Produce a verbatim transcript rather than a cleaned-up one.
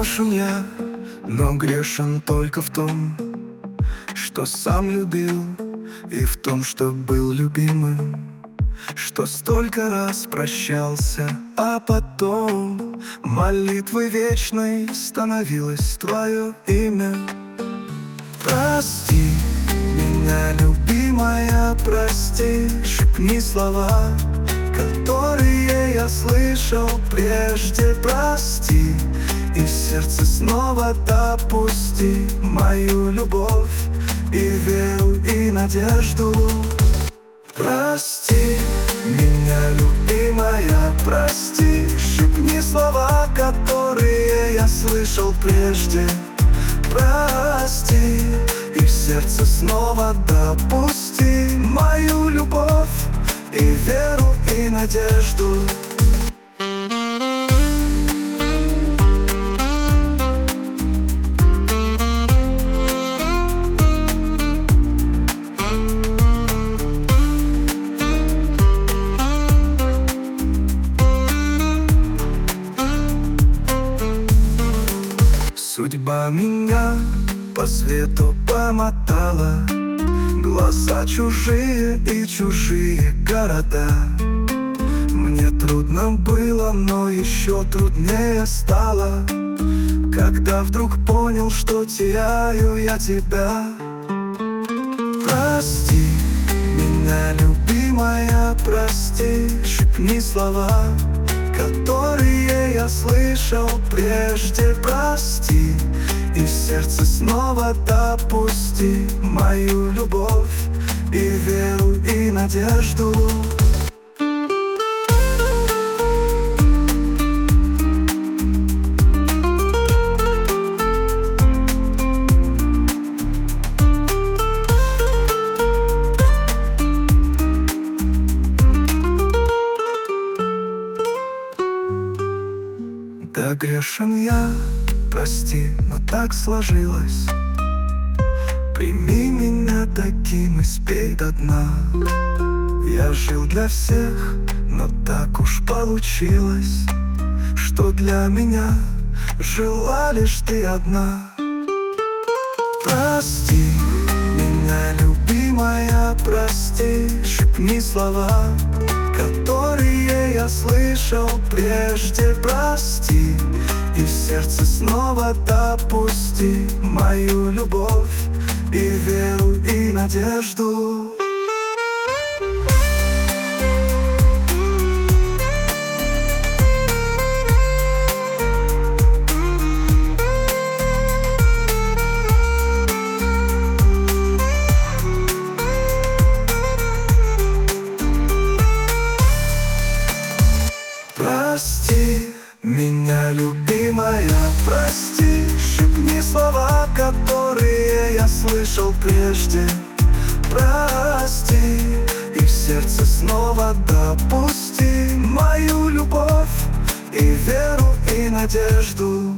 грешен я, но грешен только в том, что сам любил, и в том, что был любимым, что столько раз прощался, а потом молитвой вечной становилось твое имя. Прости меня, любимая, прости, шепни слова, которые я слышал прежде. Прости, и в сердце снова допусти мою любовь и веру, и надежду. Прости меня, любимая, прости, шепни слова, которые я слышал прежде. Прости, и в сердце снова допусти мою любовь и веру, и надежду. Судьба меня по свету помотала, глаза чужие и чужие города. Мне трудно было, но еще труднее стало, когда вдруг понял, что теряю я тебя. Прости меня, любимая, прости, шепни слова, которые я слышал прежде. Прости, и в сердце снова допусти мою любовь и веру, и надежду. Да, грешен я, прости, но так сложилось. Прими меня таким и спей до дна. Я жил для всех, но так уж получилось, что для меня жила лишь ты одна. Прости меня, любимая, прости, шепни слова, которые я слышал прежде. Прости, и в сердце снова допусти мою любовь и веру, и надежду. Прости меня, любимая, прости, шепни слова, которые я слышал прежде. Прости, и в сердце снова допусти мою любовь и веру, и надежду.